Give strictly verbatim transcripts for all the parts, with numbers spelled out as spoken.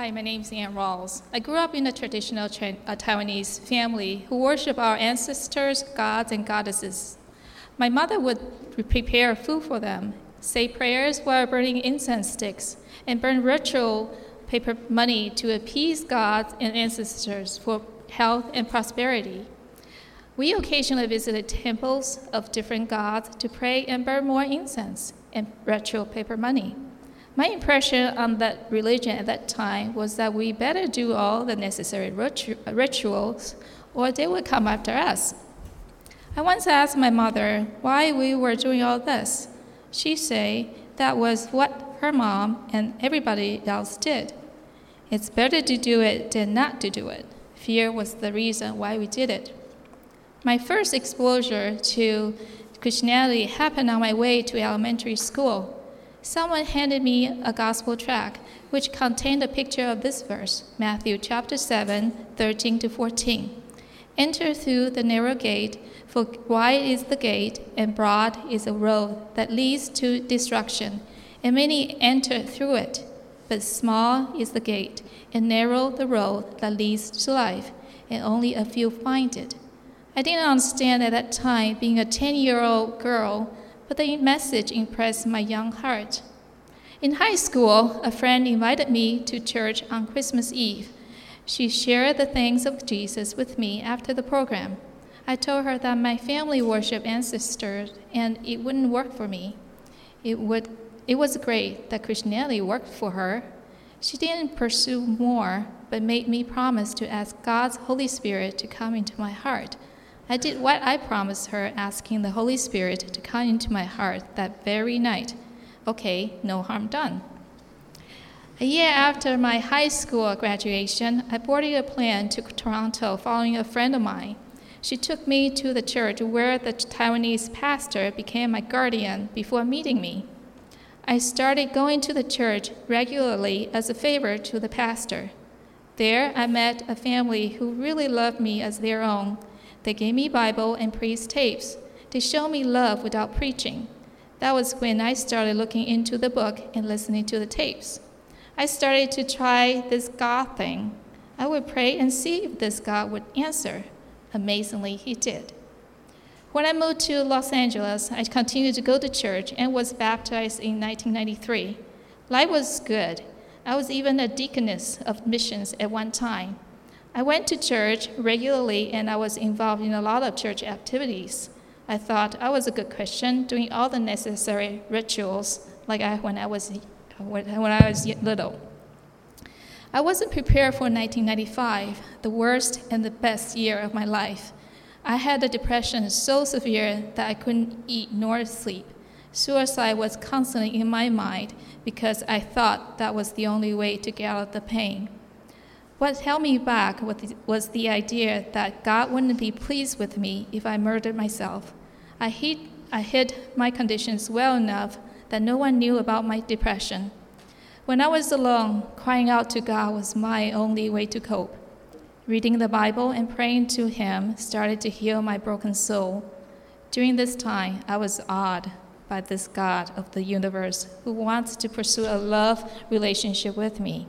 Hi, my name is Ann Rawls. I grew up in a traditional Ch- uh, Taiwanese family who worship our ancestors, gods, and goddesses. My mother would pre- prepare food for them, say prayers while burning incense sticks, and burn ritual paper money to appease gods and ancestors for health and prosperity. We occasionally visited temples of different gods to pray and burn more incense and ritual paper money. My impression on that religion at that time was that we better do all the necessary ritu- rituals or they would come after us. I once asked my mother why we were doing all this. She said that was what her mom and everybody else did. It's better to do it than not to do it. Fear was the reason why we did it. My first exposure to Christianity happened on my way to elementary school. Someone handed me a gospel tract which contained a picture of this verse, Matthew chapter seven, thirteen to fourteen. Enter through the narrow gate, for wide is the gate and broad is the road that leads to destruction, and many enter through it. But small is the gate and narrow the road that leads to life, and only a few find it. I didn't understand at that time, being a ten-year-old girl, but the message impressed my young heart. In high school, a friend invited me to church on Christmas Eve. She shared the things of Jesus with me after the program. I told her that my family worshiped ancestors and it wouldn't work for me. It would. It was great that Christianity worked for her. She didn't pursue more, but made me promise to ask God's Holy Spirit to come into my heart. I did what I promised her, asking the Holy Spirit to come into my heart that very night. Okay, no harm done. A year after my high school graduation, I boarded a plane to Toronto following a friend of mine. She took me to the church where the Taiwanese pastor became my guardian before meeting me. I started going to the church regularly as a favor to the pastor. There, I met a family who really loved me as their own. They gave me Bible and priest tapes. They showed me love without preaching. That was when I started looking into the book and listening to the tapes. I started to try this God thing. I would pray and see if this God would answer. Amazingly, he did. When I moved to Los Angeles, I continued to go to church and was baptized in nineteen ninety-three. Life was good. I was even a deaconess of missions at one time. I went to church regularly and I was involved in a lot of church activities. I thought I was a good Christian, doing all the necessary rituals like I when I was when I was little. I wasn't prepared for nineteen ninety-five, the worst and the best year of my life. I had a depression so severe that I couldn't eat nor sleep. Suicide was constantly in my mind because I thought that was the only way to get out of the pain. What held me back was the idea that God wouldn't be pleased with me if I murdered myself. I hid, I hid my conditions well enough that no one knew about my depression. When I was alone, crying out to God was my only way to cope. Reading the Bible and praying to Him started to heal my broken soul. During this time, I was awed by this God of the universe who wants to pursue a love relationship with me.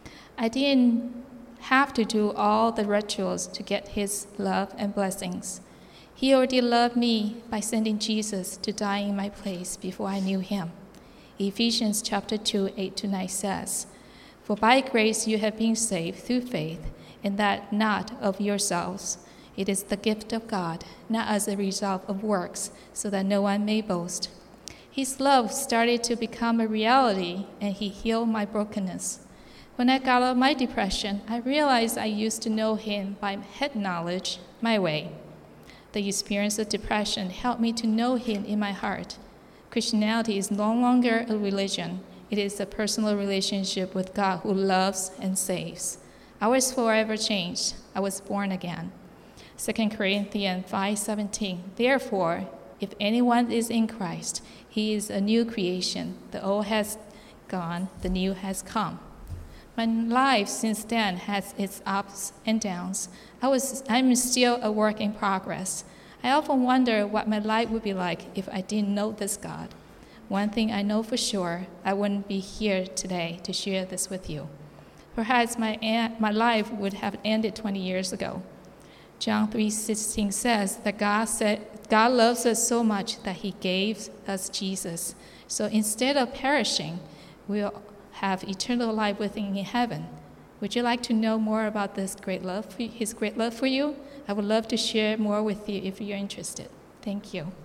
I didn't have to do all the rituals to get His love and blessings. He already loved me by sending Jesus to die in my place before I knew Him. Ephesians chapter two, eight to nine says, "For by grace you have been saved through faith, and that not of yourselves. It is the gift of God, not as a result of works, so that no one may boast." His love started to become a reality, and He healed my brokenness. When I got out of my depression, I realized I used to know Him by head knowledge, my way. The experience of depression helped me to know Him in my heart. Christianity is no longer a religion. It is a personal relationship with God who loves and saves. I was forever changed. I was born again. Second Corinthians five seventeen. Therefore, if anyone is in Christ, he is a new creation. The old has gone, the new has come. My life since then has its ups and downs. I was, I'm still a work in progress. I often wonder what my life would be like if I didn't know this God. One thing I know for sure, I wouldn't be here today to share this with you. perhaps my, aunt, my life would have ended twenty years ago. John three sixteen says that God said God loves us so much that he gave us Jesus. So instead of perishing, we'll have eternal life with him in heaven. Would you like to know more about this great love, for, his great love for you? I would love to share more with you if you're interested. Thank you.